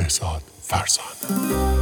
Behzad Ferzane.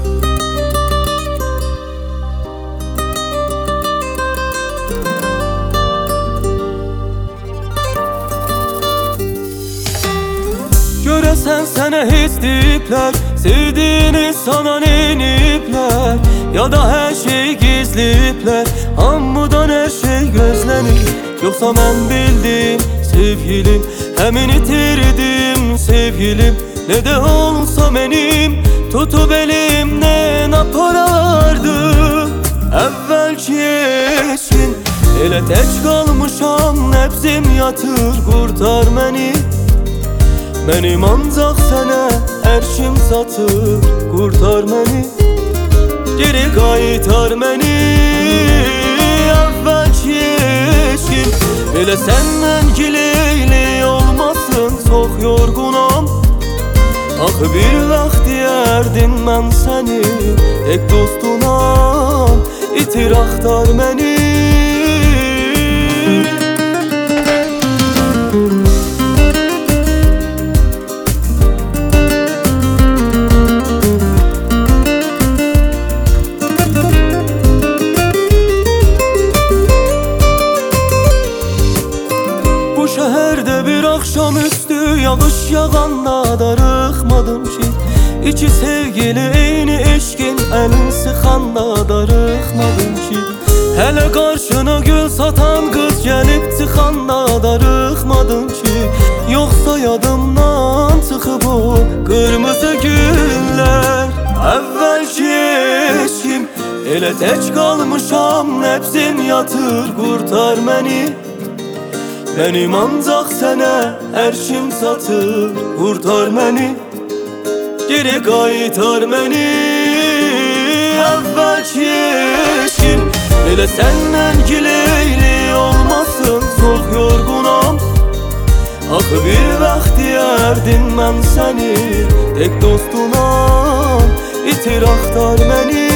Göresen sənə heç deyiblər, sevdiğini sana neyiniblər, ya da hər şey gizliblər, hamıdan hər şey gözlənir. Yoxsa mən bildim sevgilim, həmin itirdim sevgilim. Ne de olsa mənim tutub elimdən aparardı. Əvvəlki eşkin, elə tək qalmışam, nəbzim yatır, qurtar məni. Mənim ancaq sənə ərşim çatır, qurtar məni, geri qaytar məni. Əvvəlki eşkin, elə səndən gileyli olmasın, çox yorğunam. Axı bir vaxt deyərdin mən səni tek dostunam, itir axtar məni. Bu şəhərdə bir axşamüstü yağış yağanda darıxmadım ki, İki sevgili eyni eşkin əlin sıxanda darıxmadım ki, hələ qarşına gül satan qız gəlib çıxanda darıxmadım ki, yoxsa yadımdan çıxıb o qırmızı güllər. Əvvəlki eşkim, elə tək qalmışam, nəbzim yatır, qurtar məni. Mənim ancaq sənə ərşim çatır, qurtar məni, geri qaytar məni. Əvvəlki eşkim, elə səndən gileyli olmasın, çox yorğunam. Axı bir vaxt deyərdin mən səni tek dostunam, itir axtar məni.